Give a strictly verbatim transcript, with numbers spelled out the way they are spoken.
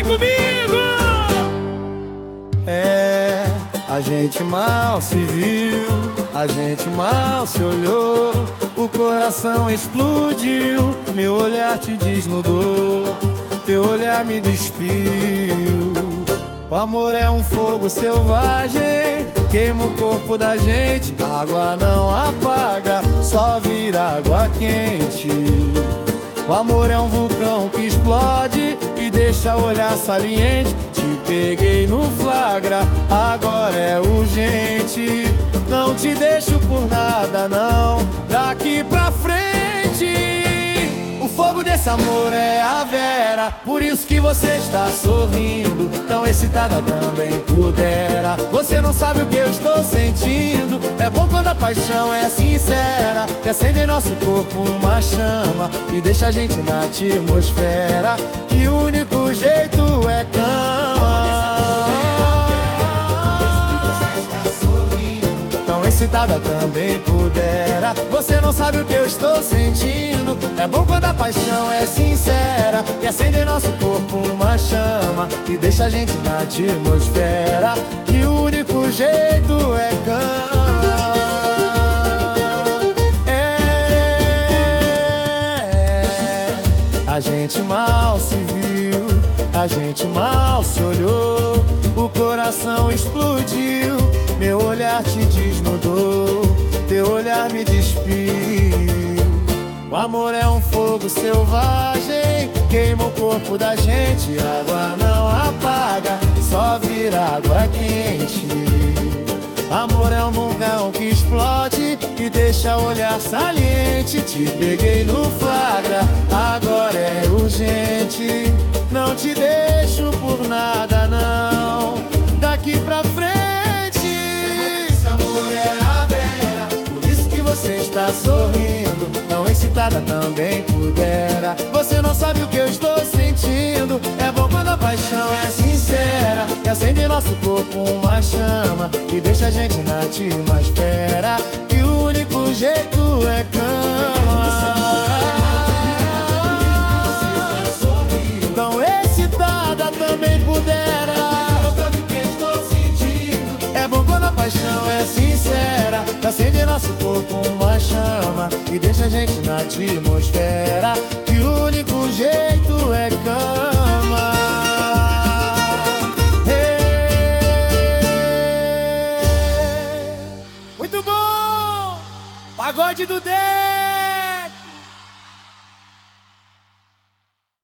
Vem comigo! É, a gente mal se viu, a gente mal se olhou, o coração explodiu, meu olhar te desnudou, teu olhar me despiu. O amor é um fogo selvagem, queima o corpo da gente, a água não apaga, só vira água quente. O amor é um vulcão que explode e deixa o olhar saliente. Te peguei no flagra, agora é urgente. Não te deixo por nada não, daqui pra frente. O fogo desse amor é a Vera, por isso que você está sorrindo, tão excitada também pudera. Você não sabe o que eu estou sentindo, é bom quando a paixão é sincera, que acende em nosso corpo uma chama e deixa a gente na atmosfera, que o único jeito é cama. Tão excitada também pudera. Você não sabe o que eu estou sentindo, é bom quando a paixão é sincera, e acende em nosso corpo uma chama e deixa a gente na atmosfera, que o único jeito é cama. É, a gente mal se viu, a gente mal se olhou, o coração explodiu, meu olhar te desnudou, teu olhar me despiu. O amor é um fogo selvagem, queima o corpo da gente, a água não apaga, só vira água quente. Amor é um vulcão que explode e deixa o olhar saliente. Te peguei no flagra, agora é urgente. Não te deixo por nada não, daqui pra frente. Esse amor é a Vera, por isso que você está sorrindo, tão excitada também pudera. Você não sabe o que eu estou sentindo, é bom quando a paixão é sincera, que acende nosso corpo uma chama e deixa a gente na atmosfera, que o único jeito é cama. Tão excitada também pudera. É bom quando a paixão é sincera, que acende nosso corpo uma chama e deixa a gente na atmosfera, que o único jeito é cama. Hey, muito bom! Pagode do dez!